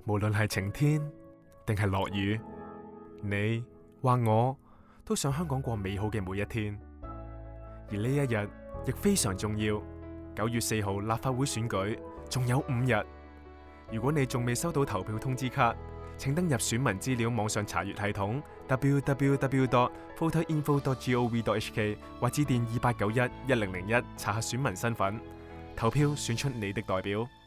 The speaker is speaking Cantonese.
無論係晴天定係落雨，你或我都想香港過美好嘅每一天。而呢一日亦非常重要，9月4號立法會選舉仲有5日。如果你仲未收到投票通知卡，請登入選民資料網上查閱系統 www.voterinfo.gov.hk 或致電28911001查核選民身份，投票選出你的代表。